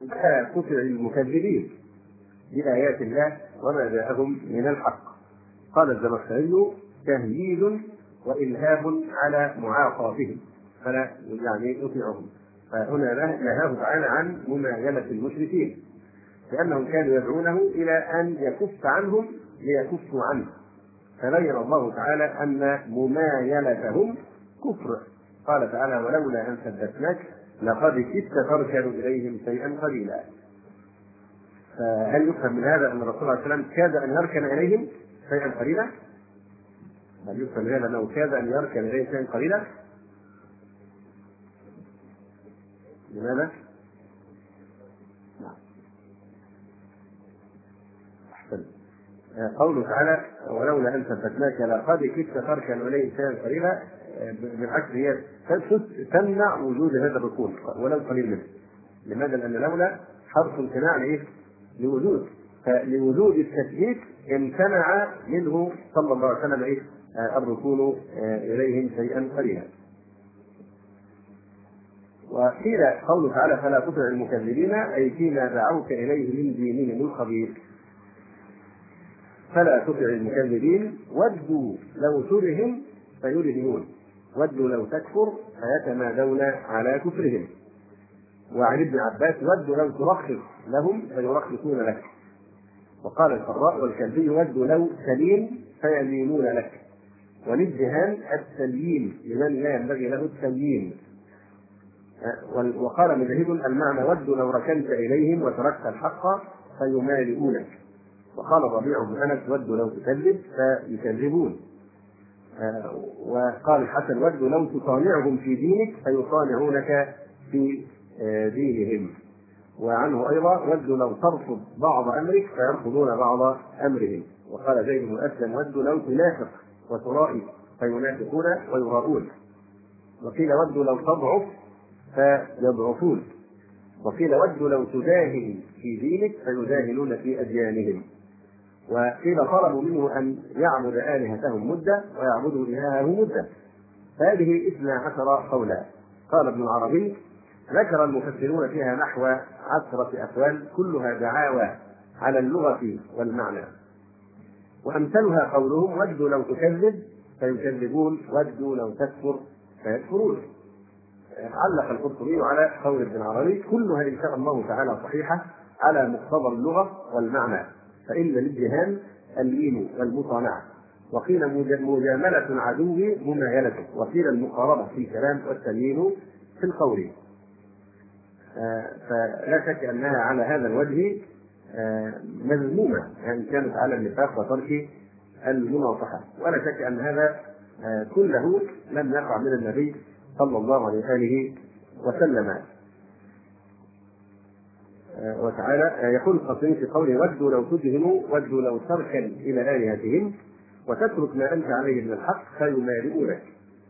تطع المكذبين بآيات الله وما جاءهم من الحق. قال الزمخشري: تهييد وإلهاب على معاقاتهم فلا يطيعهم. فهنا نهاه تعالى عن ممايلة المشركين، لأنهم كانوا يدعونه إلى أن يكف عنهم ليكفوا عنه، فبين الله تعالى أن ممايلتهم كفر. قال تعالى: ولولا أن ثبتناك لقد كدت تركن إليهم شيئا قليلا. فهل يفهم من هذا أن الرسول صلى الله عليه وسلم كاد أن يركن إليهم شيئا قليلا؟ هل يفهم من هذا أنه كاد أن يركن إليهم شيئا قليلا؟ لماذا؟ أحسن. قوله تعالى: ولولا أن ثبتناك لقد كدت تركن إليهم شيئا قليلا، بالعكس هي تمنع وجود هذا الركون ولو قليل منه. لماذا؟ لأن لولا حرف امتناع لوجود، فلوجود التثبيت امتنع منه صلى الله عليه وسلم الركون إليهم شيئا قليلا. وقيل قوله تعالى: فلا تطع المكذبين، أي فيما دعوك إليه من دينهم الخبيث. فلا تطع المكذبين ودوا لو ترهم فيرهبون، ودوا لو تكفر فيتمادون على كفرهم. وعن ابن عباس: ودوا لو ترخص لهم فيرخصون لك. وقال الفراء والكلبي: ودوا لو تلين فيلينون لك. وللجهان التليين لمن لا ينبغي له التليين. وقال مجاهد: المعنى ودوا لو ركنت إليهم وتركت الحق فيمالئونك. وقال الربيع بن أنس: ودوا لو تكذب فيكذبون. وقال الحسن: ودوا لو تصانعهم في دينك فيصانعونك في دينهم. وعنه أيضا: ودوا لو ترفض بعض أمرك فيرفضون بعض أمرهم. وقال زيد بن أسلم: ودوا لو تنافق وترائي فينافقون ويراؤون. وقيل: ودوا لو تضعف فيضعفون. وقيل: ودوا لو تداهن في دينك فيداهنون في أديانهم. وقيل: طلبوا منه أن يعبد آلهتهم مدة ويعبدوا إلهه مدة. فهذه 12 قولا. قال ابن العربي: ذكر المفسرون فيها نحو 10 أقوال كلها دعاوى على اللغة والمعنى. وأمثلها قولهم: ودوا لو تكذب فيكذبون، ودوا لو تكفر فيكفرون. علق القرطبي على قول ابن العربي: كلها إن شاء الله تعالى صحيحة على مقتضى اللغة والمعنى، فإن للجهان اللين والمصانعة. وقيل مجاملة العدو ممايلته، وقيل المقاربة في الكلام والتليين في القول. فلا شك أنها على هذا الوجه مذمومة، يعني كانت على النفاق وترك المناصحة. ولا شك أن هذا كله لم يقع من النبي صلى الله عليه وآله وسلم. وتعالى يقول القاسمي في قوله: ودوا لو تدهنوا، ودوا لو تركن إلى آلهتهم وتترك ما أنت عليه من الحق فيمالئونك.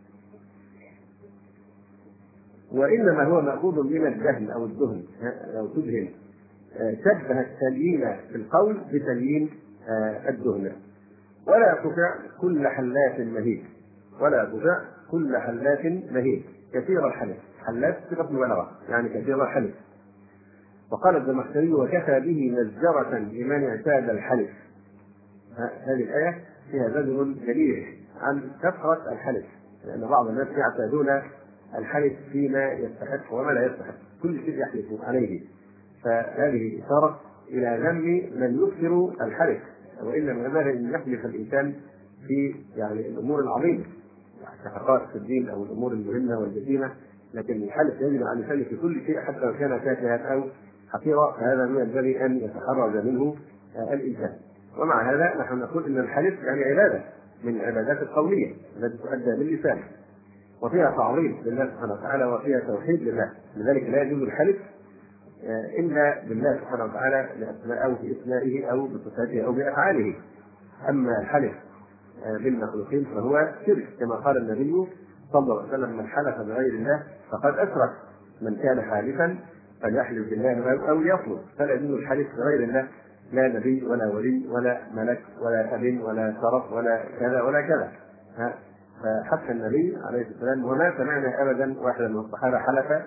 وإنما هو مأخوذ من الدهن أو الدهن، لو تدهن. شبه التليين في القول بتليين الدهن. ولا تطع كل حلاف مهين، ولا تطع كل حلاف مهين كثير الحلف. حلاف صيغة مبالغة يعني كثير الحلف. وقال الزمخشري: وكفى به مزجرة لمن اعتاد الحلف. هذه الآية فيها زجر كبير عن كثرة الحلف، لأن بعض الناس يعتادون الحلف فيما يستحق وما لا يستحق، كل شيء يحلف عليه. فهذه إشارة إلى ذم من يكثر الحلف، وإنما ينبغي أن يحلف الإنسان في الأمور العظيمة كحقائق الدين أو الأمور المهمة والجسيمة، لكن الحلف يجب أن يحلف في كل شيء حتى لو كان تافها أو حقيرة، فهذا ما ينبغي أن يتحرز منه الإنسان. ومع هذا نحن نقول أن الحلف يعني عبادة من العبادات القولية التي تؤدى باللسان، وفيها تعظيم لله سبحانه وتعالى وفيها توحيد لله. لذلك لا يجوز الحلف إلا بالله سبحانه وتعالى أو في أسمائه أو بصفاته أو بأفعاله. أما الحلف بالمخلوقين فهو شرك، كما قال النبي صلى الله عليه وسلم: من حلف بغير الله فقد أشرك. من كان حالفا فليحلف بالله أو ليصمت. فلا يجوز الحلف بغير الله، لا نبي ولا ولي ولا ملك ولا أب ولا شرف ولا كذا ولا كذا. فحتى النبي عليه الصلاة والسلام وما سمعنا أبدا واحدا من الصحابة حلف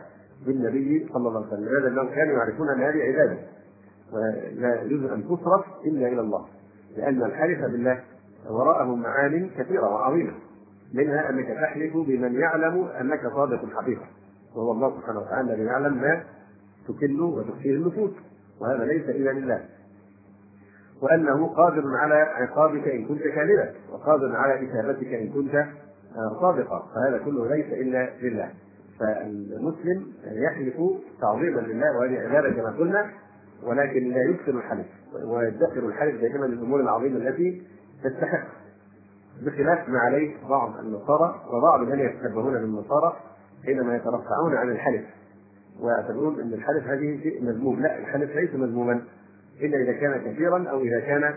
بالنبي صلى الله عليه وسلم، لماذا؟ لأنهم كانوا يعرفون أن هذه عبادة ولا يجوز أن تصرف إلا إلى الله، لأن الحلف بالله وراءه معان كثيرة وعظيمة، منها أنك تحلف بمن يعلم أنك صادق الحقيقة، وهو الله سبحانه وتعالى الذي يعلم ما تكل وتخفيه النفوس، وهذا ليس إلا لله، وأنه قادر على عقابك إن كنت كاذبا، وقادر على إثابتك إن كنت صادقا، فهذا كله ليس إلا لله. فالمسلم يحلف تعظيما لله، وهذه عبادة كما قلنا، ولكن لا يكثر الحلف، ويدخر الحلف دائما للأمور العظيمة التي تستحق، بخلاف ما عليه بعض النصارى وبعض من يتشبهون بالنصارى حينما يترفعون عن الحلف ويعتبرون ان الحلف هذه شيء مذموم. لا، الحلف ليس مذموما الا اذا كان كثيرا او اذا كان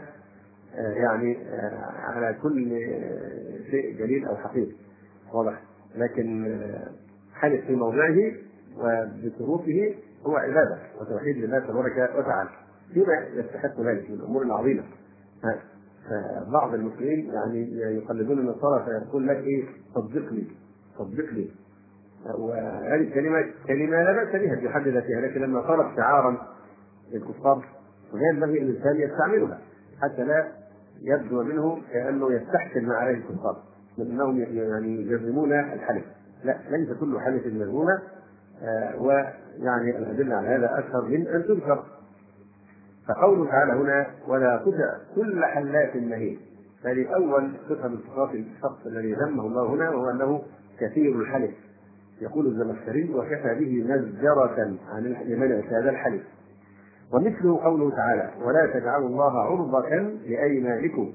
على كل شيء جليل او حقيقي واضح، لكن حلف في موضعه وبشروطه هو عباده وتوحيد لله تبارك وتعالى فيما يستحق ذلك من الامور العظيمه. بعض المسلمين يعني يقلدون النصارى فيقول لك ايه؟ صدقني، وهذه كلمه لا باس بها في حد ذاتها، لكن لما صارت شعارا للكفار فغير ينبغي ان الانسان يستعملها حتى لا يبدو منه كانه يستحسن ما عليه الكفار من انهم يعني يجرمون الحلف. لا، ليس كل حلف مذموما، ويعني الادله على هذا اكثر من ان تذكر. فقوله تعالى هنا ولا تطع كل حلاف مهين، هذه اول صفه من صفات الشخص الذي ذمه الله هنا، وهو انه كثير الحلف. يقول الزمخشري وكفى به مزجرة لمنع هذا الحلف. ومثله قوله تعالى ولا تجعلوا الله عرضة لأيمانكم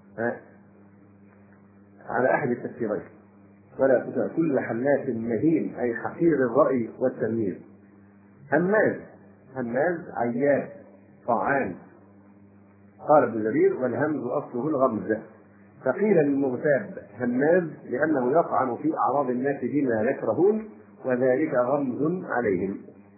على أحد التفسيرين، ولا تطع كل حلاف مهين أي حقير الرأي والتمييز. هماز عياس طعان. قال ابن جرير والهمز أصله الغمز، فقيل للمغتاب هماز لأنه يطعن في أعراض الناس بما يكرهون وذلك غمز عليهم.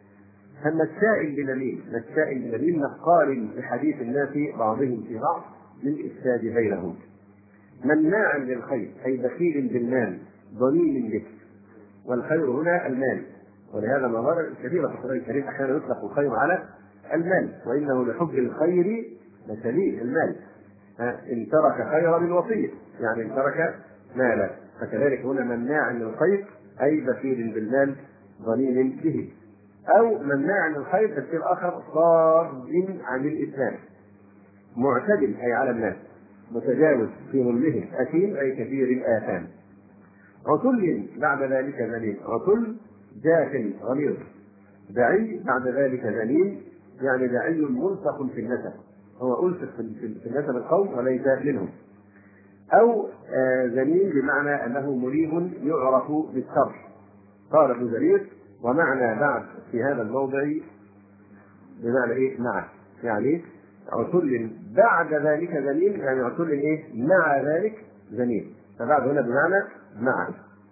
مشاء بنميم نقال لحديث الناس بعضهم في بعض للإفساد بينهم. مناع للخير أي بخيل بالمال ضنين به، والخير هنا المال، ولهذا مظاهر كثيرة في القرآن الكريم أحيانا يطلق الخير على المال، وإنه لحب الخير لسبيل المال. إن ترك خيرا للوصية يعني إن ترك مالا، فكذلك هنا مناع للخير أي بخيل بالمال ضنين به، أو مناع للخير تفسير آخر صاد عن الإسلام، معتدل أي على الناس، متجاوز في ظلمهم، أثيم أي كثير الآثام. عتل بعد ذلك ذليل، عتل جاهل غليظ. دعي بعد ذلك ذليل يعني دعي ملصق في النسب، هو ألصق في النسب القوم وليس منهم. أو ذليل بمعنى أنه مريب يعرف بالشر. قال ابن جرير ومعنى بعد في هذا الموضع بمعنى إيه؟ مع، يعني عتل بعد ذلك ذليل يعني عتل إيه؟ مع ذلك ذليل، فبعد هنا بمعنى مع.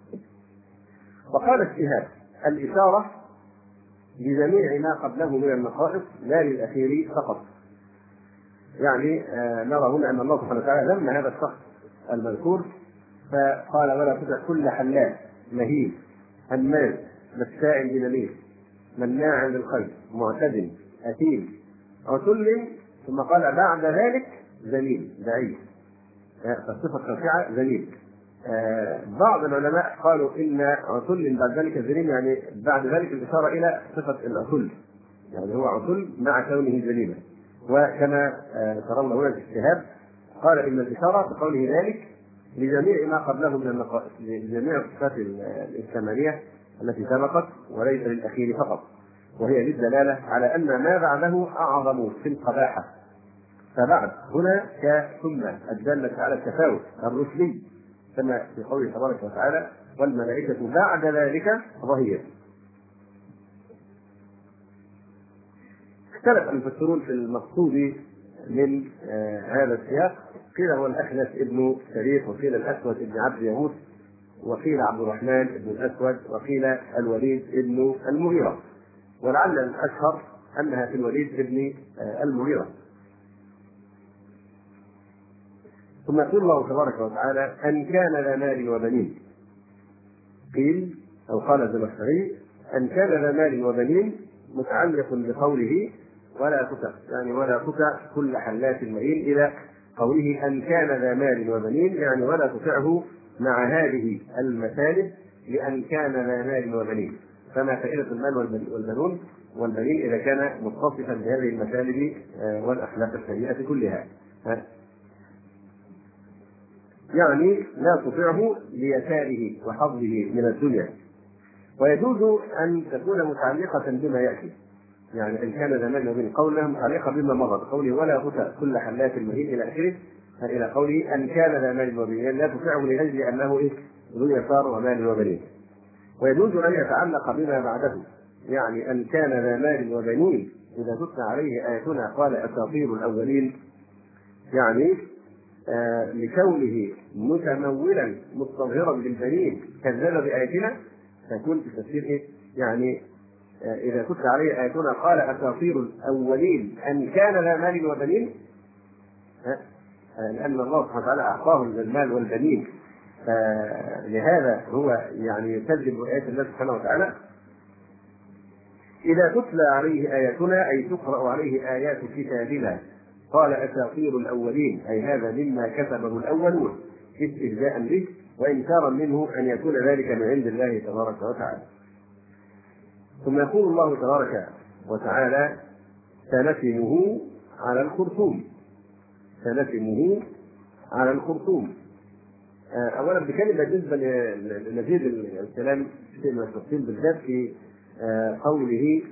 وقال الشهاب الإشارة بجميع ما قبله من النقائص لا للأخير فقط، يعني نرى هنا أن الله سبحانه وتعالى ذم هذا الشخص المذكور فقال ولا تطع كل حلاف مهين هماز مشاء بنميم مناع للخير معتد أثيم عتل، ثم قال بعد ذلك ذليل دعي، فالصفة الرافعة ذليل. بعض العلماء قالوا إن عتل بعد ذلك ذليل يعني بعد ذلك الإشارة إلى صفة العتل، يعني هو عتل مع كونه ذليلا. وكما ترون هنا في الشهاب قال إن الإشارة بقوله ذلك لجميع ما قبله من النقائص، لجميع الصفات الثمانية التي سبقت وليس للأخير فقط، وهي للدلالة على أن ما بعده أعظم في القباحة. فبعد هنا كثم الدالة على التفاوت الرسلي كما في قوله تبارك وتعالى والملائكة بعد ذلك ظهير. اختلف المفسرون في المقصود من هذا السياق، قيل هو الأخنس ابن شريح، وقيل الأسود ابن عبد يغوث، وقيل عبد الرحمن ابن الأسود، وقيل الوليد ابن المغيرة، ولعل الأشهر أنها في الوليد ابن المغيرة. ثم يقول الله تبارك وتعالى أن كان ذا مال وبنين، قيل أو قال الزمخشري أن كان ذا مال وبنين متعلق بقوله ولا تطع، يعني ولا تطع كل حلاف مهين، إلى قوله أن كان ذا مال وبنين، يعني ولا تطعه مع هذه المثالب، لأن كان ذا مال وبنين. فما فائدة المال والبنون والبنين إذا كان متصفا بهذه المثالب والأخلاق السيئة كلها؟ يعني لا تطعه ليساره وحظه من الدنيا. ويجوز أن تكون متعلقة بما يأتي، يعني إن كان زمان من قولها متعلقة بما مضى، قوله ولا تطع كل حلاف مهين إلى آخره، إلى قوله أن كان ذا مال وبنين، لا تطعه لأجل أنه ذو يسار ومال وبنين. ويجوز أن يتعلق بما بعده، يعني أن كان ذا مال وبنين إذا تتلى عليه آياتنا قال أساطير الأولين، يعني لكونه متمولا مستظهرا بالبنين كذب بآياتنا، تكون في تفسير يعني إذا تتلى عليه آياتنا قال أساطير الأولين أن كان ذا مال وبنين، لأن الله سبحانه وتعالى أعطاه المال والبنين، لهذا هو يعني يكذب بآيات الله سبحانه وتعالى. إذا تتلى عليه آياتنا أي تقرأ عليه آيات كتابنا قال أساطير الأولين، أي هذا مما كتبه الأولون استهزاء به وإنكارا منه أن يكون ذلك من عند الله تبارك وتعالى. ثم يقول الله تبارك وتعالى سنتمه على الخرطوم، سنتمه على الخرطوم. أولا بكلمة بالنسبة لنزيد الكلام في التفصيل بالذات في قوله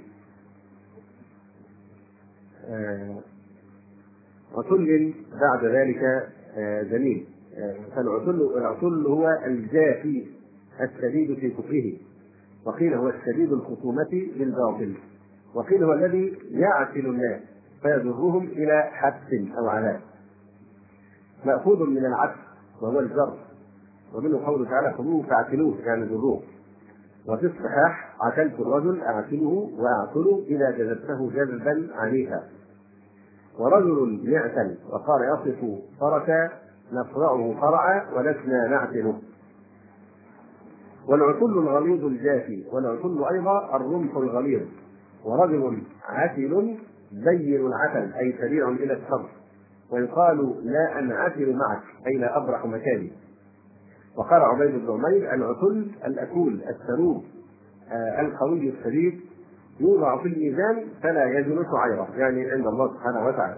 عتل بعد ذلك زميل. فالعتل هو الجافي الشديد في كفره، وقيل هو الشديد الخصومة بالباطل، وقيل هو الذي يعتل الناس فيجرهم إلى حبس أو عذاب. مأخوذ من العتل وهو الجر، ومنه قوله تعالى خذوه فاعتلوه يعني جروه. وفي الصحاح عتلت الرجل أعتله وأعتله إذا جذبته جذبا عنيفا. ورجل يعتل وقال يصف فرسا نصرعه فرعا ولسنا نعتله. والعتل الغليظ الجافي، والعتل أيضا الرمح الغليظ. ورجل عتل بين العتل أي سريع إلى الشر، ويقال لا أنعتل معك أي لا أبرح مكاني. وقال عبيد بن عمير العتل الأكول السروب القوي الشديد يوضع في الميزان فلا يجلس عيره، يعني عند الله سبحانه وتعالى.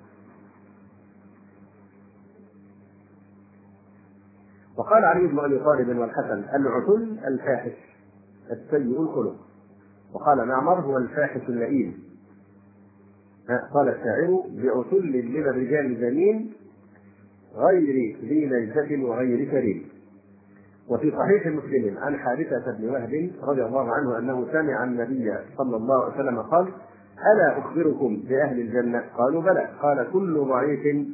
وقال علي بن ابي طالب والحسن العتل الفاحش السيء الخلق. وقال معمر هو الفاحش اللئيم. قال الشاعر بعتل من الرجال زمين غير ذي نجدة وغير كريم. وفي صحيح مسلم عن حارثة بن وهب رضي الله عنه أنه سمع النبي صلى الله عليه وسلم قال ألا أخبركم بأهل الجنة؟ قالوا بلى. قال كل ضعيف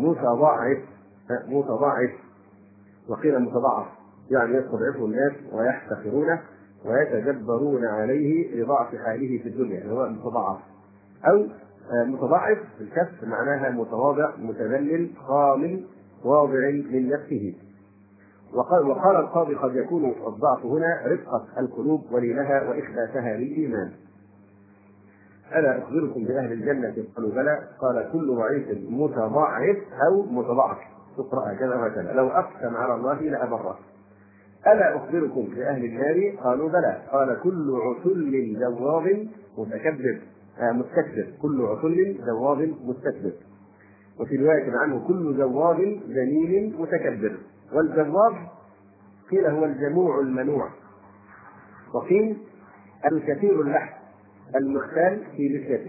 متضاعف، وقيل متضاعف يعني يستضعفه الناس ويحتقرونه ويتجبرون عليه لضعف حاله في الدنيا، هو متضاعف. أو متضاعف بالكسر معناها متواضع متذلل خامل واضع من نفسه. وقال القاضي قد يكون الضعف هنا رفقة القلوب ولينها وإخلاصها للإيمان. ألا أخبركم بأهل الجنة؟ قالوا بلى. قال كل ضعيف متضاعف أو متضاعف، تقرأ كذا وكذا، لو أقسم على الله لأبره. ألا أخبركم بأهل النار؟ قالوا بلى. قال كل عتل جواب متكبر مستكبر، كل عتل جواب مستكبر. وفي رواية عنه كل جواب ذليل متكبر. والجواب قيل هو الجموع المنوع، وقيل الكثير اللحم المختال في لحيته،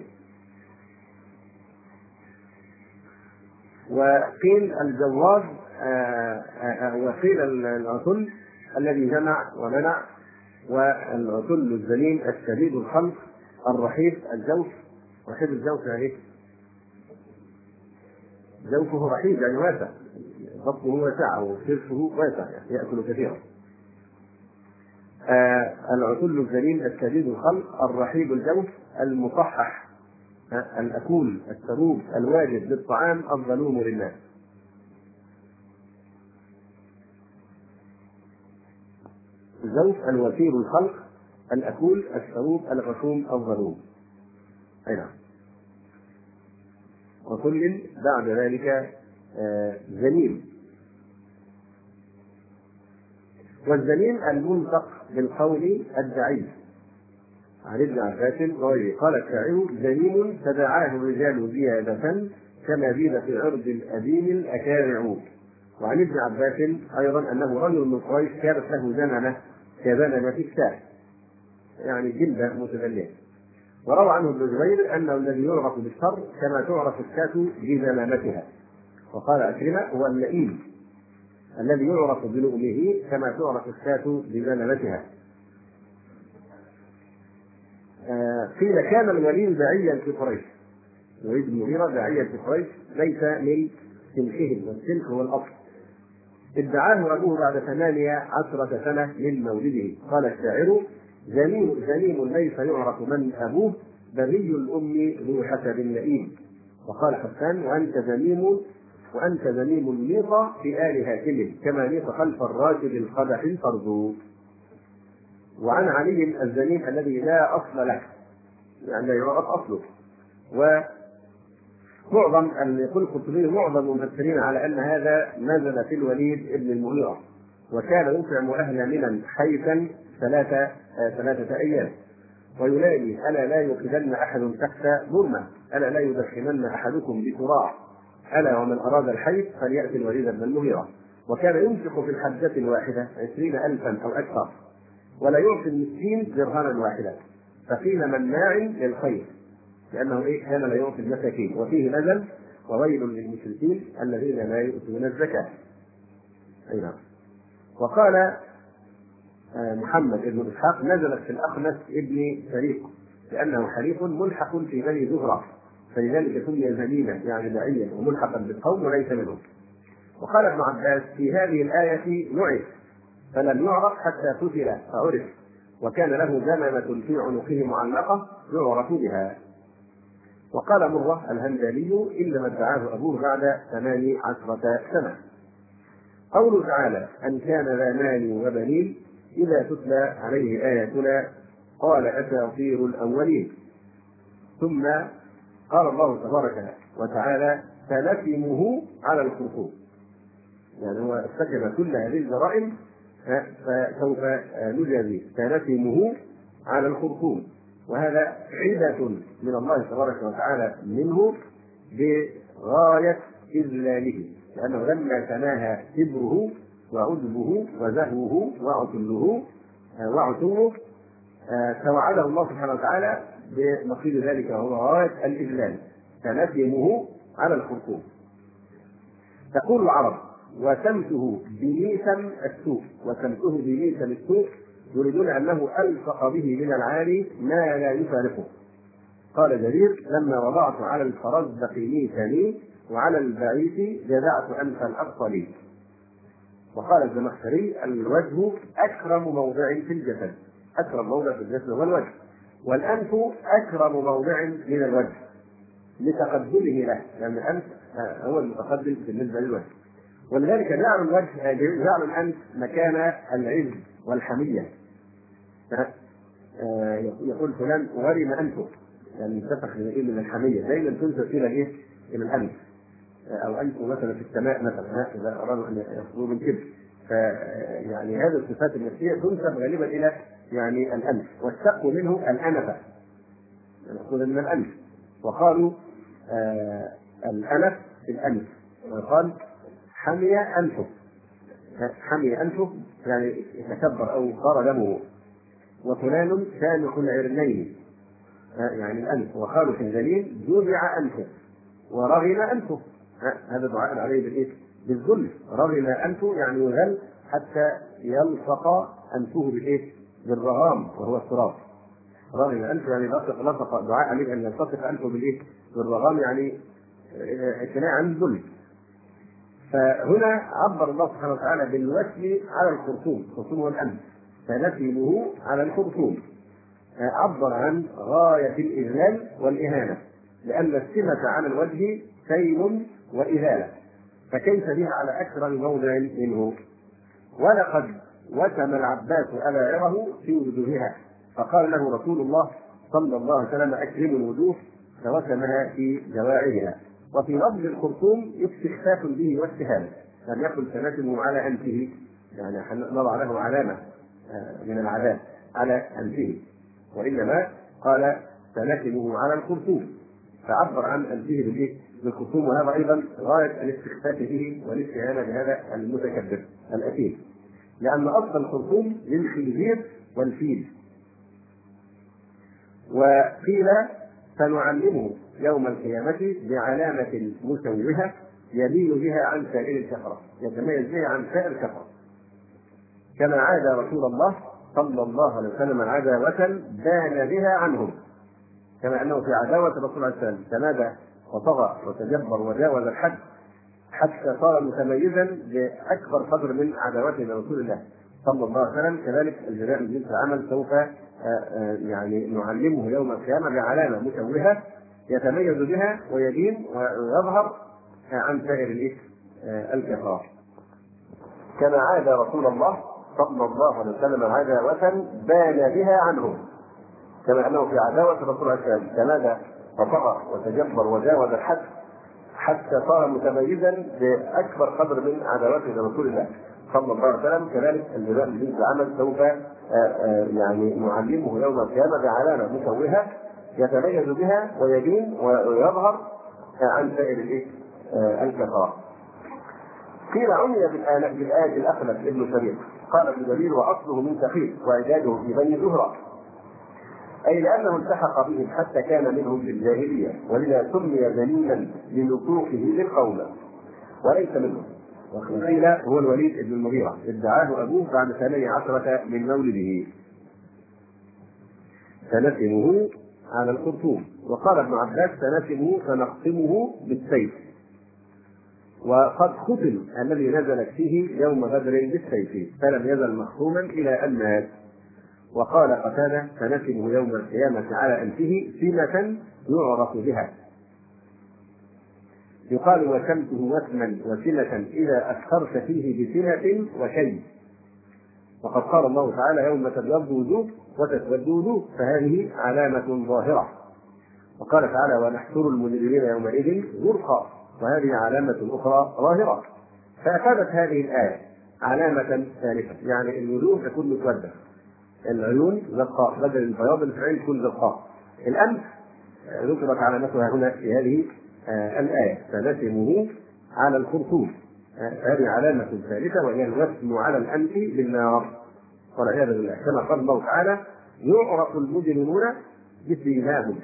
وقيل الجواب وقيل العتل الذي جمع ومنع. والعتل الذليل الشديد الخلق الرحيف الجوف. رحيف الجوف يعني جوفه رحيف يعني واسع، بطنه واسع وكرشه واسع يعني يأكل كثيرا. العتل الذليل الشديد الخلق الرحيب الجوف المصحح الأكول السروب الواجد للطعام الظلوم للناس. الجوف الوثير الخلق الأكول، الشروب، الغشوم، الظلوم. أي نعم. وكل بعد ذلك ذميم. والذميم المنطق بالقول الدعي. عن ابن عباس وغيره قال الشاعر: ذميم تداعاه الرجال زيادة كما زيد في عرض الأديم الأكارع. وعن ابن عباس أيضا أنه رجل من قريش كانت له زننة كزننة الشاة، يعني جلدة متدلية. وروى عنه ابن جبير أنه الذي يعرف بالشر كما تعرف الشاة بزلامتها. وقال عكرمة: هو اللئيم الذي يعرف بلؤمه كما تعرف الشاة بزلامتها. قيل كان الوليد داعيا في قريش، الوليد بن المغيرة داعيا في قريش ليس من سلكهم، والسلك هو الأصل. ادعاه أبوه بعد 18 سنة من مولده. قال الشاعر: ذميم ليس يعرف من أبوه، بغي الأم ذو حسب لئيم. وقال حسان: وأنت ذميم النيط في آل هاشم كما نيط خلف الراشد القدح الفرد. وعن علي الذميم الذي لا أصل له، يعني لا يعرف أصله. ومعظم أن يقول القرطبي معظم المفسرين على أن هذا نزل في الوليد بن المغيرة، وكان يطعم أهل منى حيثا 3 أيام، وينادي: ألا لا يوقدن أحد تحت ظلمة، ألا لا يدخنن أحدكم بكراع، ألا ومن أراد الحيث فليأتي الوليد بن المغيرة. وكان ينفق في الحجة الواحدة 20,000 أو أكثر، ولا يعطي المسكين درهما واحدا، فقيل مناع للخير، لأنه كان لا يعطي المساكين. وفيه نزل: وويل للمشركين الذين لا يؤتون الزكاة. أي نعم. وقال محمد بن إسحاق: نزلت في الأخنس ابن فريق لأنه حليف ملحق في بني زهرة، فلذلك سمي ذميما يعني داعيا وملحقا بالقوم وليس منهم. وقال ابن عباس: في هذه الآية نعت فلم يعرف حتى قتل فعرف، وكان له زمامة في عنقه معلقة يعرف بها. وقال مرة الهمداني: إنما ادعاه أبوه بعد 18 سنة. قوله تعالى: أن كان ذا مال وبنين إذا تتلى عليه آياتنا قال أساطير الأولين. ثم قال الله تبارك وتعالى: سنسمه على الخرطوم، يعني هو ارتكب كل هذه الجرائم فسوف نجازيه، سنسمه على الخرطوم. وهذا عدة من الله تبارك وتعالى منه بغاية إذلاله، لأنه لما تناهى كبره وعجبه وزهوه وعتوه توعده الله سبحانه وتعالى بنقيض ذلك، وهو غاية الإذلال، سنسمه على الخرطوم. تقول العرب: وسمته بميسم السوء، وسمته بميسم السوء، يريدون أنه ألصق به من العالي ما لا يفارقه. قال جرير: لما وضعت على الفرزدق ميسمي وعلى البعيث جزعت أنف الأبطل. وقال الزمخشري: الوجه أكرم موضع في الجسد، أكرم موضع في الجسد هو الوجه، والأنف أكرم موضع من الوجه لتقدمه له، لأن الأنف هو المتقدم بالنسبة للوجه. ولذلك جعل الوجه جعل الأنف مكان العز والحمية. يقول فلان غرم أنفه، يعني انتفخ من الحمية، دائما تنسب إلى إلى الأنف، أو أنفه مثلا في السماء مثلا إذا أرادوا أن يخرجوا من كبر. يعني هذه الصفات النفسية تنسب غالبا إلى يعني الأنف، والشق منه الأنفة، نأخذ من الأنف. وقالوا الأنف في الأنف، وقال حمي أنفه، حمي أنفه يعني يتكبر أو صار دمه. وفلان سامح العرنين، يعني الأنف. وقالوا في الذليل جوزع أنفه ورغم أنفه، هذا دعاء عليه بالذل. رغم أنفه يعني يذل حتى يلصق أنفه بالرغام وهو التراب. رغم أنفه يعني لصق، دعاء عليه أن يلتصق أنفه بالرغام، يعني اعتناء عن الذل. فهنا عبر الله سبحانه وتعالى بالوسم على الخرطوم، الخرطوم هو الأنف، فنسمه على الخرطوم. عبر عن غاية الإذلال والإهانة، لأن السمة على الوجه سيل وإذالة، فكيف بها على أكثر موضع منه. ولقد وسم العباس أبائره في وجوهها، فقال له رسول الله صلى الله عليه وسلم: أكرم الوجوه، فوسمها في جواعرها. وفي لفظ الخرطوم استخفاف به واستهانة، لم يقل سنتمه على أنفه، يعني نضع له علامة من العذاب على أنفه، وإنما قال سنتمه على الخرطوم، فعبر عن أنفه بالخرطوم، وهذا أيضا غاية الاستخفاف به والاستهانة بهذا المتكبر الأثيم، لأن أصل الخرطوم للخنزير والفيل. وقيل سنعلمه يوم القيامة بعلامة مشوهة يميل بها عن سائر الكفرة، يتميز بها عن سائر الكفرة، كما عاد رسول الله صلى الله عليه وسلم عداوة بان بها عنهم، كما أنه في عداوة الرسول صلى الله عليه وسلم تمادى وطغى وتجبر وجاوز الحد حتى صار متميزا بأكبر قدر من عداوته لرسول الله صلى الله عليه وسلم. كذلك الجزاء من جنس العمل سوف يعني نعلمه يوم القيامة بعلامة مشوهة يتميز بها ويبين ويظهر عن سائر الكفار، كما عاد رسول الله صلى الله عليه وسلم عداوة بان بها عنهم، كما أنه في عداوة الرسول صلى الله عليه وسلم تمادى وطغى وتجبر وجاوز الحد حتى صار متميزا بأكبر قدر من عداوته لرسول الله صلى الله عليه وسلم. كذلك الجزاء من جنس العمل سوف يعني نعلمه يوم القيامة بعلامة مشوهة يتميز بها ويبين ويظهر عن سائر الكفار. قيل عني بالآية الأخلف ابن شريك، قال ابن جرير: وأصله من سخيف وإعداده في بني زهرة، أي لأنه التحق بهم حتى كان منهم في الجاهلية، ولذا سمي ذليلا لنطوقه للقوم وليس منهم. وقيل هو الوليد بن المغيرة، ادعاه أبوه بعد 18 من مولده، سنتمه على الخرطوم. وقال ابن عباس: سنتمه سنقسمه بالسيف، وقد ختم الذي نزلت فيه يوم بدر بالسيف فلم يزل مختوما إلى أن مات. وقال قتادة: سنتمه يوم القيامة على أنفه سمة يعرف بها، يقال وسمته وسما وسمة إذا أكثرت فيه بسمة وشيء. وقد قال الله تعالى: يوم تبيض وجوه وتسود وجوه، فهذه علامة ظاهرة. وقال تعالى: ونحشر المجرمين يومئذ زرقا، وهذه علامة أخرى ظاهرة. فأفادت هذه الآية علامة ثالثة، يعني الوجوه تكون مسودة، العيون زرقاء، بدل البياض العين تكون زرقاء. الأنف ذكرت علامتها هنا في هذه الآية: سنتمه على الخرطوم، هذه علامة ثالثة وهي الرسم على الأنف بالنار والعياذ بالله، كما قال الله تعالى: يعرف المجرمون بسيماهم.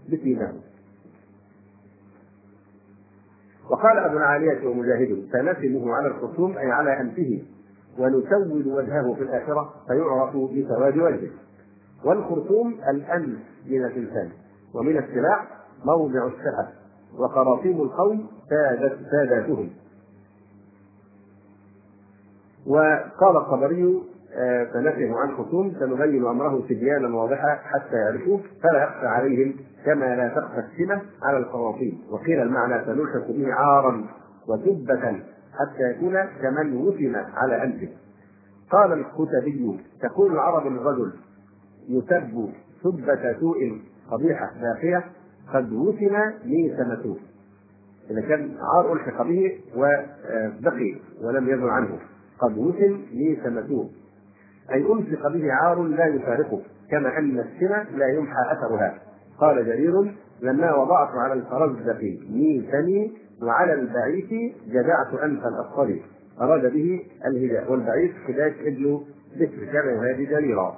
وقال أبو العالية ومجاهد: سنتمه على الخرطوم أي على أنفه، ونسود وجهه في الآخرة فيعرف بسواد وجهه. والخرطوم الأنف من الإنسان، ومن السلاح موضع السحر، وخراطيم القوم ساداتهم. وقال الطبري: سنتمه عن الخرطوم سنبين أمره تبيانا واضحا حتى يعرفوه فلا يخفى عليهم كما لا تخفى السمة على الخراطيم. وقيل المعنى: سنلحق به عارا وسبة حتى يكون كمن وسم على أنفه. قال الكتبي: تقول العرب للرجل: يسب سبة سوء قبيحة باقية قد وسم ميسمته، إذا كان عار ألحق به وبقي ولم يزل عنه، قد وسم ميسمته، أي ألحق به عار لا يفارقه، كما أن السمة لا يمحى أثرها. قال جرير: لما وضعت على الفرزدق ميسمي وعلى البعيث جدعت أنف الأصفر، أراد به الهداء، والبعيث خداش ابن بكر كما هذه جريرا.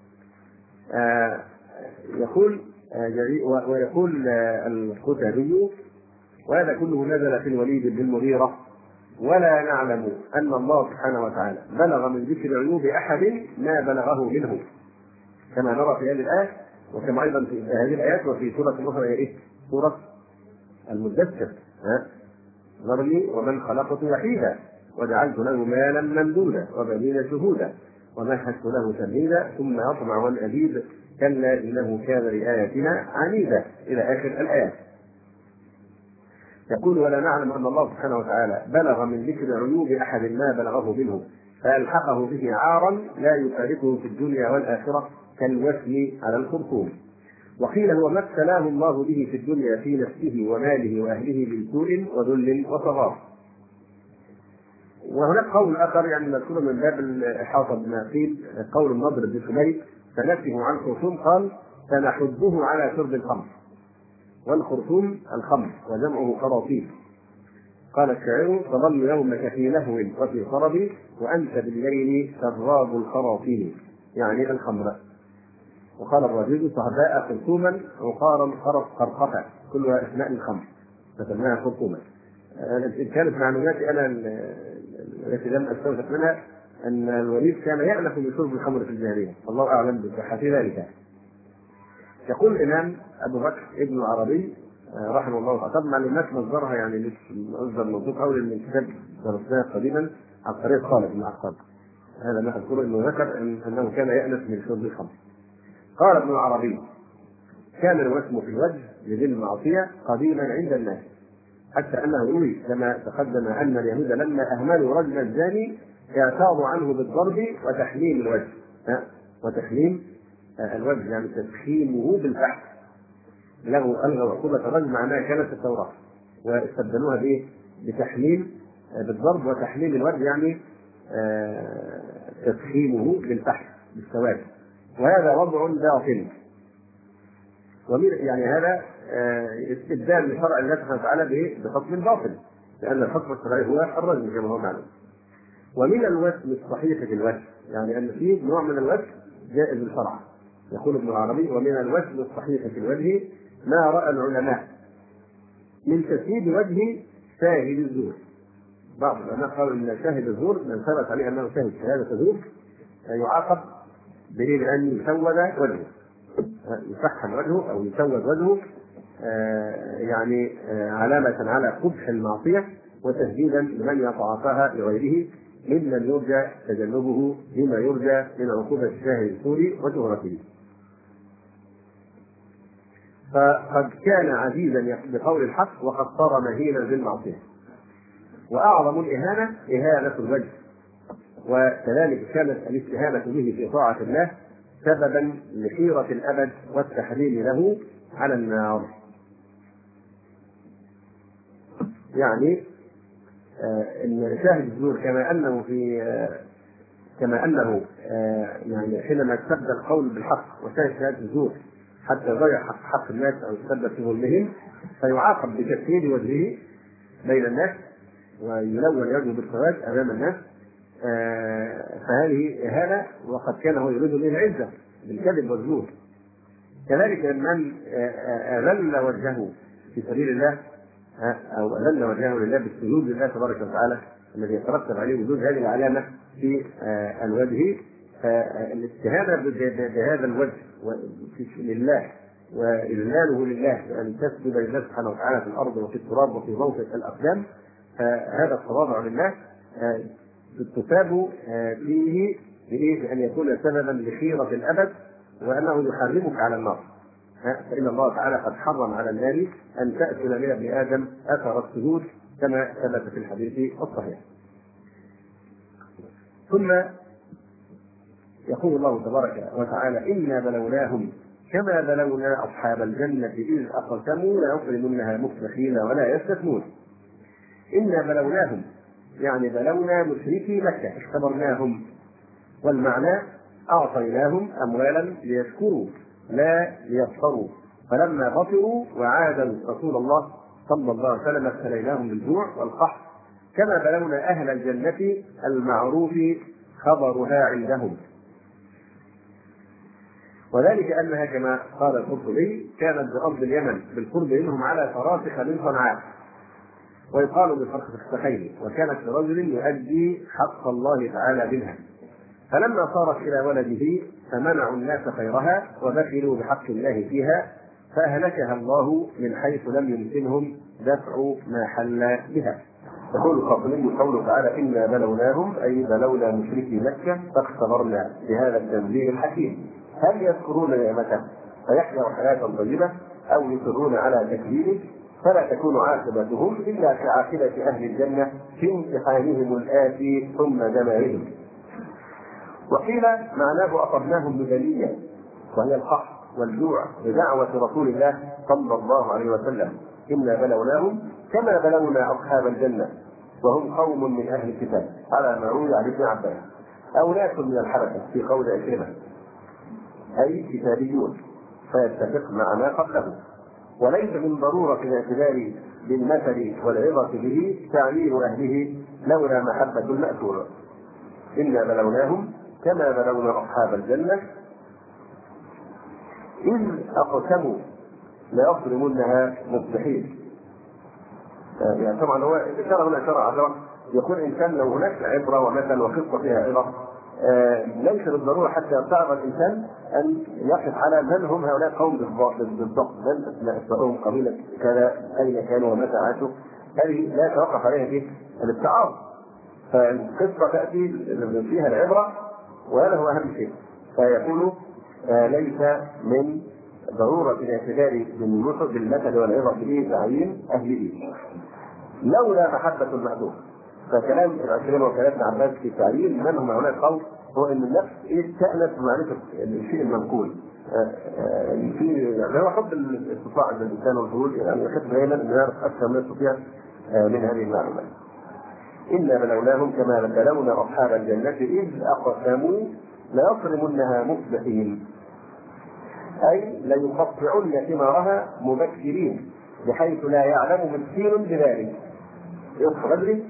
ويقول الكتبي: وهذا كله نزل في الوليد بن المغيرة، ولا نعلم أن الله سبحانه وتعالى بلغ من ذكر عيوب أحد ما بلغه منه، كما نرى في هذه الآية، وكما أيضا في هذه الآيات وفي سورة أخرى سورة المدثر: ذرني ومن خلقت وحيدا وجعلت له مالا ممدودا وبنين شهودا ومهدت له تمهيدا ثم يطمع أن أزيد كلا إنه كان لآياتنا عنيدا، إلى آخر الآيات. يقول: ولا نعلم أن الله سبحانه وتعالى بلغ من ذكر عيوب أحد ما بلغه منه فألحقه به عارا لا يفارقه في الدنيا والآخرة كالوسم على الخرطوم. وقيل هو ما ابتلاه الله به في الدنيا في نفسه وماله واهله من سوء وذل وصغار. وهناك قول اخر يعني مذكور من باب الاحاطه بما قيل، قول النضر بن حميد فنفسه عن الخرطوم قال سنحبه على شرب الخمر، والخرطوم الخمر وجمعه خراطيم. قال الشاعر تظل يومك في لهو وفي خرب وانت بالليل سراب الخراطيم، يعني الخمر. وقال الرجل صهباء خرطوما وقارا خرقفا، كلها اسماء الخمر فسماها خرطوما. كانت معلوماتي انا التي لم استوثق منها ان الوليد كان يألف بشرب الخمر في الجاهليه، الله اعلم بصحه ذلك. يقول الامام ابو بكر ابن العربي رحمه الله تعالى، طبعا معلومات مصدرها يعني مش مصدر موثوق قوي من الكتاب درسناه قديما عن طريق خالد بن عقاد، هذا ما اذكره انه ذكر انه كان يألف من شرب الخمر. قال ابن العربي كان الوسم في الوجه لذي المعصيه قديما عند الناس، حتى انه روي كما تقدم ان اليهود لما اهملوا رجل الزاني اعتاضوا عنه بالضرب وتحميم الوجه، وتحميم الوجه يعني تسخيمه بالفحم، له الغوا عقوبه الرجل معناها كانت في التوراه، واستبدلوها بايه؟ بتحميم بالضرب وتحميم الوجه يعني تسخيمه بالفحم بالسواد، وهذا وضع باطل. يعني هذا استبدال لشرع الله سبحانه وتعالى بحكم باطل، لان الحكم الشرعي هو الرجم كما هو معلوم. ومن الوسم الصحيح في الوجه، يعني ان فيه نوع من الوسم جائز الشرع. يقول ابن العربي ومن الوسم الصحيح في الوجه ما راى العلماء من تسييد وجه شاهد الزور. بعض العلماء قالوا ان شاهد الزور من ثبت عليه انه شاهد شهاده زور يعاقب بان يسود وجهه، يسخن وجهه او يسود وجهه، يعني علامة على قبح المعصية وتهديدا لمن يتعاطاها لغيره ممن يرجى تجنبه بما يرجى من عقوبة الشاهد السوري وشهرته. فقد كان عزيزا بقول الحق وقد صار مهينا بالمعصية. وأعظم الإهانة إهانة الوجه، وكذلك كانت الاستهانة به في طاعة الله سببا لحيرة الأبد والتحريم له على النار. يعني ان شاهد الزور كما انه يعني حينما يتسبب القول بالحق وشاهد شهاده الزور حتى يضيع حق الناس او يتسبب في ظلمهم فيعاقب بتسويد وجهه بين الناس ويلون وجهه بالسواد امام الناس، فهذه اهانه، وقد كان هو يريد به العزه بالكذب والزور. كذلك من اذل وجهه في سبيل الله او اذل وجهه لله بالسجود لله تبارك وتعالى الذي يترتب عليه وجود هذه العلامه في الوجه، فالاستهانه بهذا الوجه لله واذلاله لله بان تسجد لله سبحانه وتعالى في الارض وفي التراب وفي موطئ الاقدام، فهذا التواضع لله تثاب فيه بان يكون سببا لخيره الابد وانه يحرمك على النار. فإن الله تعالى قد حرم على النار أن تأكل من ابن آدم أثر السجود كما ثبت في الحديث الصحيح. ثم يقول الله تبارك وتعالى إنا بلوناهم كما بلونا أصحاب الجنة إذ أقسموا ليصرمنها مصبحين ولا يستثنون. إنا بلوناهم يعني بلونا مشركي مكة، اختبرناهم، والمعنى أعطيناهم أموالا ليشكروا لا ليفطروا، فلما بطروا وعادوا رسول الله صلى الله عليه وسلم ابتليناهم بالجوع والقحط كما بلونا أهل الجنة المعروف خبرها عندهم. وذلك أنها كما قال القرطبي كانت بأرض اليمن بالقرب منهم على فراسخ من صنعاء، ويقال بفرسخين، وكانت لرجل يؤدي حق الله تعالى منها، فلما صارت إلى ولده فمنعوا الناس خيرها وبخلوا بحق الله فيها فأهلكها الله من حيث لم يمكنهم دفع ما حل بها. يقول القرطبي قوله تعالى إنا بلوناهم أي بلونا مشركي مكة فاختبرنا بهذا التنزيل الحكيم هل يذكرون نعمته فيحيوا حياة طيبة أو يصرون على تكذيبه، فلا تكون عاقبتهم إلا كعاقبة أهل الجنة في امتحانهم الآتي ثم دمارهم. وقيل معناه أصبناهم ببلية وهي القحط والجوع بدعوة رسول الله صلى الله عليه وسلم: إنا بلوناهم كما بلونا أصحاب الجنة وهم قوم من أهل الكتاب، على ما روي عن ابن عباس. أو ناس من الحبشة في قول عكرمة، أي كتابيون، فيتفق مع ما قبله. وليس من ضرورة الاعتبار بالمثل والعظة به تعليل أهله لولا محبة المأثور. إنا بلوناهم كما بلونا أصحاب الجنة إذ أقسموا ليصرمنها مصبحين. يعني طبعا هو الإشارة هنا إشارة عذرة، يقول إنسان لو هناك عبرة ومثل وقصة فيها عظة ليس بالضرورة حتى يصعب الإنسان أن يقف على من هم هؤلاء القوم بالضبط، من أسمائهم، قبيلة كذا، أين كانوا ومتى عاشوا. هذه لا يتوقف عليها به الاتعاظ، فالقصة تأتي فيها العبرة وهذا هو أهم شيء. فيقول ليس من ضرورة الاعتبار بالمثل والعظة به تعيين أهله لولا محبة المأثور. فكلام العكرمة وكلام ابن عباس في تعيين من هم هؤلاء القوم هو ان النفس تأنس بمعرفة الشيء المنقول، هو حب الاستطلاع عند الانسان والفضول، يعني يحب دائما ان يعرف اكثر ما يستطيع من هذه المعلومات. انا بلوناهم كما بلونا اصحاب الجنة اذ اقسموا ليصرمنها مصبحين، اي ليقطعن ثمارها مبكرين بحيث لا يعلم مسكين بذلك. يصبح بدري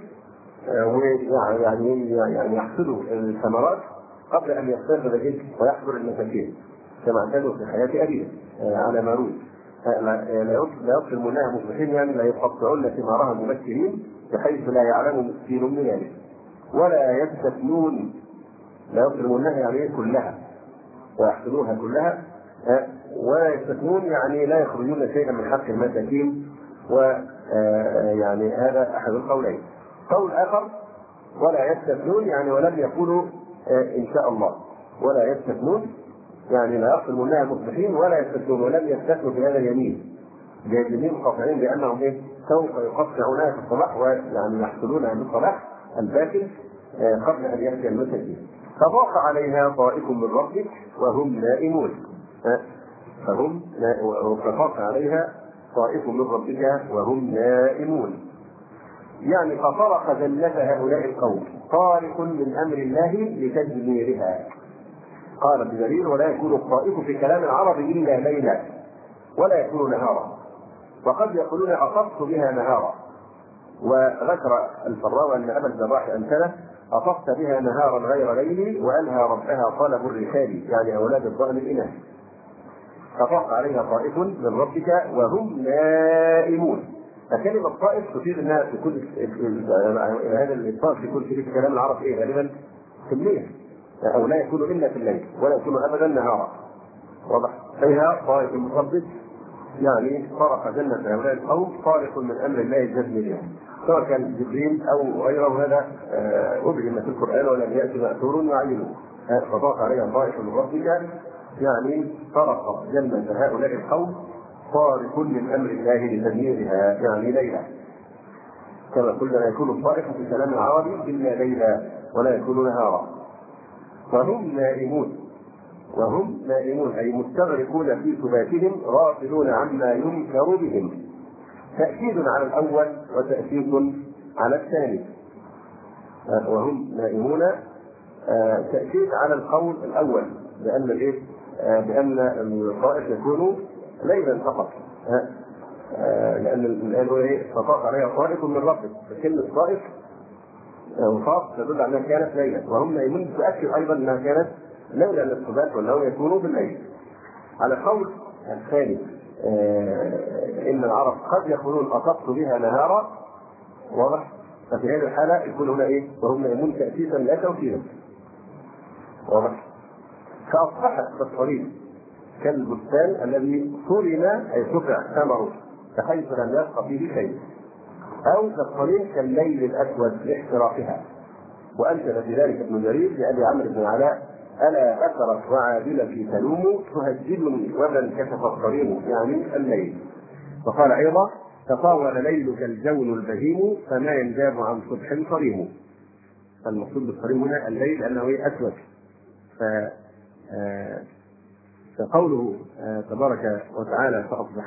ويعني يحصدوا الثمرات قبل ان يستيقظ الجد ويحضر المساكين كما اعتادوا في حياه ابيه على ما روي. لا يصرمونها مصبحين، يعني لا يقطعون ثمارها مبكرين بحيث لا يعلم مسكين من ذلك. ولا يستثنون، لا يصرمونها يعني كلها ويحصدوها كلها، ولا يستثنون يعني لا يخرجون شيئا من حق المساكين. ويعني هذا احد القولين. قول آخر ولا يستثنون يعني ولم يقولوا إن شاء الله، ولا يستثنون يعني لا يصرمونها مصبحين ولا يستثنون، ولم يستثنوا في هذا اليمين، جاهزين قاطعين بأنهم سوف يقطعونها في الصباح ويعني يحصلونها بالصباح الباكر قبل أن يأتي المساكين. فضاق عليها طائف من ربك وهم نائمون، فضاق عليها طائف من ربك وهم نائمون، يعني فطرق جنة هؤلاء القوم طارق من أمر الله لتدميرها. قال ابن جرير: ولا يكون الطائف في كلام العرب إلا ليلا ولا يكون نهارا، وقد يقولون أطفت بها نهارا. وذكر الفراء أن أبا الجراح أمثله: أطفت بها نهارا غير ليلي وأنهى ربها طلب الرسال، يعني أولاد الضأن الإناث. فطاق عليها طائف من ربك وهم نائمون. فكلمة طائف تفيد انها في كل هذا الطائف في كل في كلام العرب غالبا في الليل، او لا يكون الا في الليل ولا يكون ابدا نهارا. واضح؟ فيها طائف من ربك يعني طرق جنة هؤلاء القوم طارق من امر الله الجزم لها، سواء كان جبريل او غيره. هذا ابهم في القران ولم ياتي ماثور يعينه. فطاق عليها طائف من ربك يعني طرق جنة هؤلاء القوم طارق من امر الله لتدميرها، يعني ليلا. كما قلنا لا يكون الطائف في كلام العربي الا ليلا ولا يكون نهارا. وهم نائمون، وهم نائمون اي مستغرقون في سباتهم غافلون عما ينكر بهم. تأكيد على الاول وتأكيد على الثاني. وهم نائمون تأكيد على القول الاول بان بان الطائف يكون ليلا فقط، لان الآية فطاق عليها طائف من ربك، فكلمة طائف وطاق تدل على انها كانت ليلا، وهم نائمون تؤكد ايضا انها كانت ليلا للصبات وانهم يكونوا بالليل. على القول الثاني ان العرب قد يقولون اطفت بها نهارا، واضح؟ ففي هذه الحالة يكون هنا وهم نائمون تأسيسا لا توكيدا، واضح؟ فأصبحت كالطريق كالبستان الذي صرم أي قطع ثمره بحيث لم يبق فيه شيء، أو كالطريق كالليل الأسود لاحتراقها. وأنشد في ذلك ابن جرير لأبي عمرو بن علاء: ألا أثرت وعادلتي تلوم تهجدني ومن كشف الطريق، يعني الليل. وقال أيضا: تطاول ليلك الجون البهيم فما ينجاب عن صبح صريم. المقصود بالصريم هنا الليل لأنه أسود، فقوله تبارك وتعالى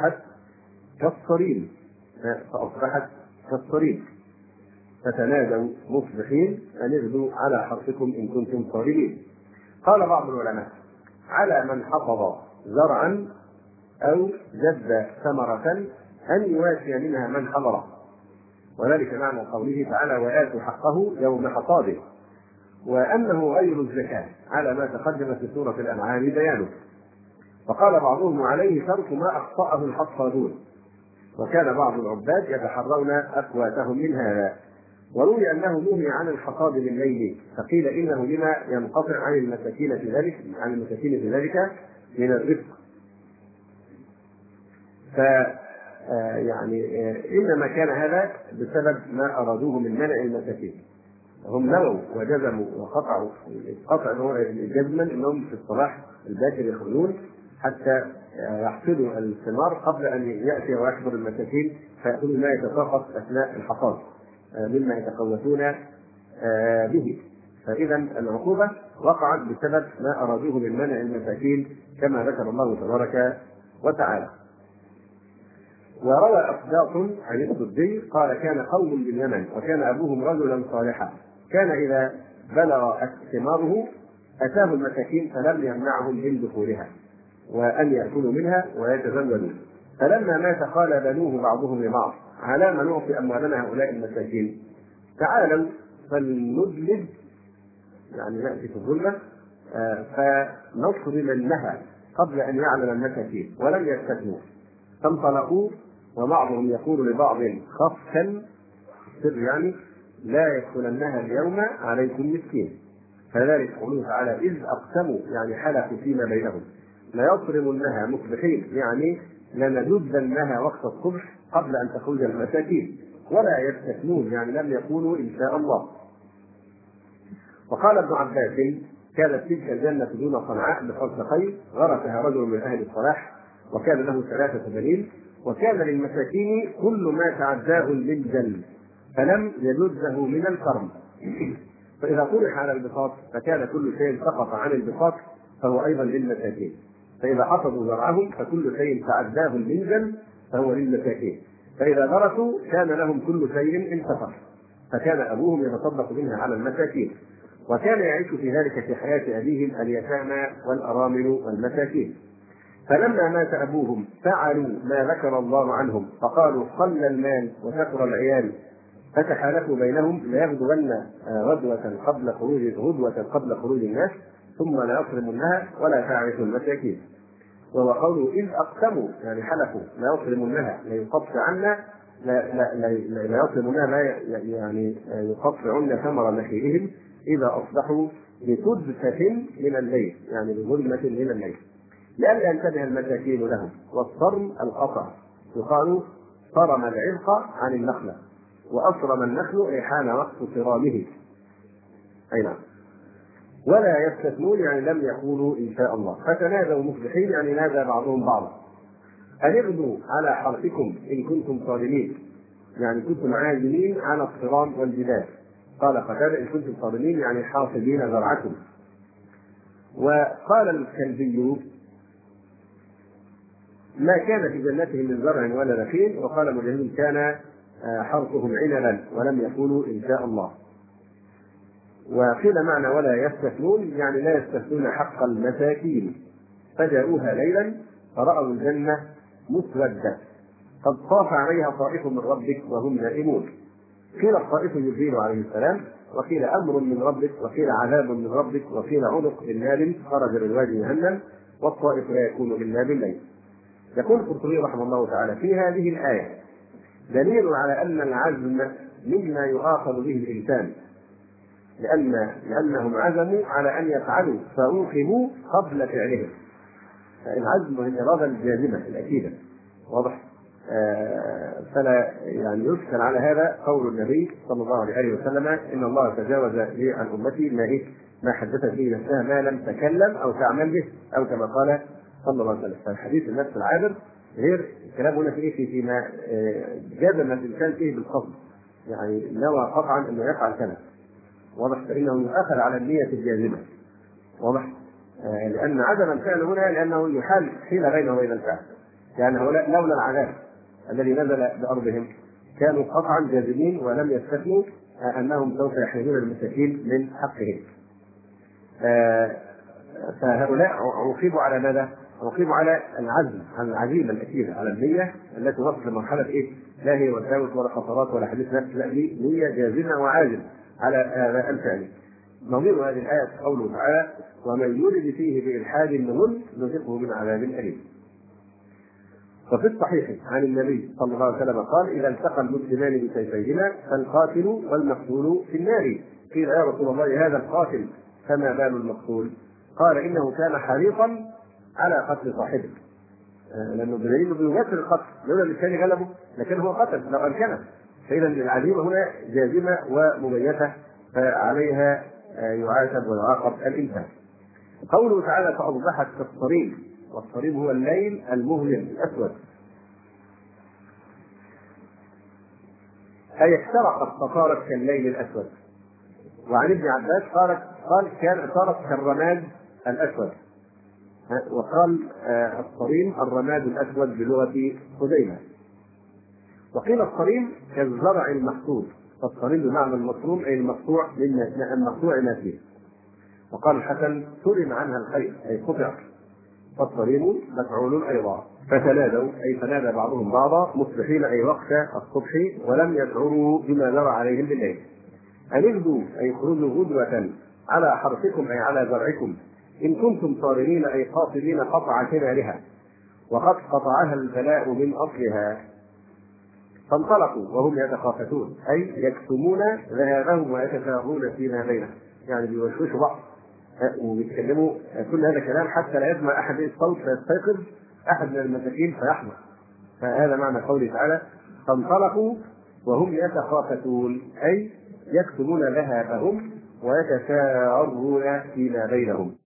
فأصبحت كالصريم فتنادوا مصبحين أن اغدوا على حرثكم إن كنتم صارمين. قال بعض العلماء: على من حفظ زرعا أو جد ثمرة أن يواسي منها من حضره، وذلك معنى قوله تعالى: وآتوا حقه يوم حصاده، وأنه غير الزكاة على ما تقدم في سورة الأنعام بيانه. فقال بعضهم: عليه ترك ما أخطأه الحصادون، وكان بعض العباد يتحرون أقواتهم من هذا. وروي أنه نهي عن الحصاد بالليل، فقيل إنه لما ينقطع عن المساكين في ذلك من الرزق. يعني إنما كان هذا بسبب ما أرادوه من منع المساكين. هم نووا وجزموا وقطعوا قطع جزما انهم في الصباح الباكر يخرجون حتى يحصدوا الثمار قبل ان ياتي ويحضر المساكين فيأخذوا ما يتساقط اثناء الحصاد مما يتقوتون به. فاذا العقوبه وقعت بسبب ما ارادوه من منع المساكين كما ذكر الله تبارك وتعالى. وروى أصداق عن السدي قال: كان قوم باليمن وكان أبوهم رجلا صالحا، كان إذا بلغ ثماره أتاه المساكين فلم يمنعهم من دخولها وأن يأكلوا منها ويتزودوا. فلما مات قال بنوه بعضهم لبعض: على ما نعطي أموالنا هؤلاء المساكين؟ تعالوا فلندلج، يعني نأتي في الظلمة فنصرمنها قبل أن يعلم المساكين، ولم يستثنوا. فانطلقوا وبعضهم يقول لبعض خفا سر، يعني لا يدخلنها اليوم عليكم مسكين. فذلك قوله تعالى: إذ أقسموا، يعني حلفوا فيما بينهم، ليصرمنها مصبحين، يعني لندبنها وقت الصبح قبل أن تخرج المساكين، ولا يستثنون، يعني لم يقولوا إن شاء الله. وقال ابن عباس: كانت تلك الجنة دون صنعاء بخلصقين غرسها رجل من أهل الصلاح، وكان له 3 بنين، وكان للمساكين كل ما تعداه للجن فلم يجزه من الكرم. فإذا طرح على البساط فكان كل شيء سقط عن البساط فهو أيضا للمساكين، فإذا حفظوا زرعهم فكل شيء تعداه للجن فهو للمساكين، فإذا غرسوا كان لهم كل شيء انتفع، فكان أبوهم يتصدق منها على المساكين. وكان يعيش في ذلك في حياة أبيهم اليتامى والأرامل والمساكين. فلما مات أبوهم فعلوا ما ذكر الله عنهم، فقالوا: قل المال وكثر العيال، فتحالفوا بينهم ليغدون غدوة قبل خروج الناس، ثم لا يصرمنها ولا تعرف المساكين. وهو قوله: إذ أقسموا، يعني حلفوا لا يصرمنها، لا يقطع عنا، لا يصرمنها، لا يعني يقطعن ثمر نخيلهم إذا أصبحوا بسدسة من الليل، يعني بظلمة من الليل، لئلا ينتبه المساكين لهم. والصرم القطع، يقال صرم العرق عن النخلة، وأصرم النخل أي حان وقت صرامه. أي نعم. ولا يستثنون، يعني لم يقولوا إن شاء الله. فتنادوا مصبحين، يعني نادى بعضهم بعضا: أن اغدوا على حرثكم إن كنتم صارمين، يعني كنتم عازمين على الصرام والجدال. قال قتادة: إن كنتم صارمين يعني حاصدين زرعكم. وقال الكلبي: ما كان في جنتهم من زرع ولا نخيل. وقال مجاهد: كان حرثهم عنبا ولم يقولوا إن شاء الله. وقيل معنى ولا يستثنون، يعني لا يستثنون حق المساكين. فجاءوها ليلا فرأوا الجنة مسودة قد طاف عليها طائف من ربك وهم نائمون. قيل الطائف جبريل عليه السلام، وقيل أمر من ربك، وقيل عذاب من ربك، وقيل عنق من نار خرج من وادي جهنم، والطائف لا يكون إلا بالليل. يقول القرطبي رحمه الله تعالى: في هذه الآية دليل على أن العزم مما يؤاخذ به الإنسان، لأنهم عزموا على أن يفعلوا فأوقبوا قبل فعلهم. العزم هي الإرادة الجازمة الأكيدة، واضح؟ فلا يعني يشكل على هذا قول النبي صلى الله عليه وسلم: إن الله تجاوز لي عن أمتي ما حدثت به نفسها ما لم تكلم أو تعمل به، أو كما قال صلى الله عليه وسلم. فالحديث النفس العابر غير الكلام هنا فيما جزم الإنسان فيه بالقصد، يعني نوى قطعا أنه يفعل كذا، واضح؟ فإنه يؤخذ على النية الجازمة، واضح؟ لأن عدم الفعل هنا لأنه يحال حيل بينه وبين الفعل، يعني هؤلاء لولا العذاب الذي نزل بأرضهم كانوا قطعا جاذبين ولم يستثنوا أنهم سوف يحملون المساكين من حقهم. فهؤلاء عوقبوا على ماذا؟ عوقبوا على العزم، على العزيمة الأكيدة، على النية التي وصلت لمرحلة إيه؟ لا هي وساوس ولا خطرات ولا حديث نفس، لا دي نية جازمة وعازم على هذا الفعل. نظير هذه الآية قوله تعالى: ومن يرد فيه بإلحاد بظلم نذقه من عذاب أليم. وفي الصحيح عن النبي صلى الله عليه وسلم قال: إذا التقى المسلمان بسيفيهما فالقاتل والمقتول في النار. قيل: يا رسول الله هذا القاتل فما بال المقتول؟ قال: إنه كان حريصا على قتل صاحبه، لأنه بدليل بيمثل القتل، لولا الثاني غلبه لكن هو قتل لو أمكنه. فإذا العزيمة هنا جازمة ومبيتة، فعليها يعاتب ويعاقب الإنسان. قوله تعالى: فأصبحت كالصريم، والصريم هو الليل المظلم الأسود، أي احترقت فصارت كالليل الأسود. وعن ابن عباس قال كان صارت كالرماد الأسود. وقال الصريم الرماد الأسود بلغة خزيمة. وقيل الصريم كالزرع المحصود، فالصريم بمعنى المصروم أي المقطوع ما فيه. وقال الحسن: سلم عنها الخير أي قطع. فالصريم مفعول أيضا. فتنادوا أي فنادى بعضهم بعضا مصبحين أي وقت الصبح ولم يشعروا بما جرى عليهم بالليل. أن اغدوا أي خرجوا غدوة على حرثكم أي على زرعكم إن كنتم صارمين أي قاصدين قطع ثمارها وقد قطعها البلاء من أصلها. فانطلقوا وهم يتخافتون أي يكتمون ذهابهم ويتساهلون فيما بينهم، يعني بيوشوشوا بعض وبيتكلموا كل هذا كلام حتى لا يسمع أحد الصوت فيستيقظ أحد من المساكين فيحمى. فهذا معنى قوله تعالى: فانطلقوا وهم يتخافتون أي يكتمون ذهابهم ويتساهلون فيما بينهم.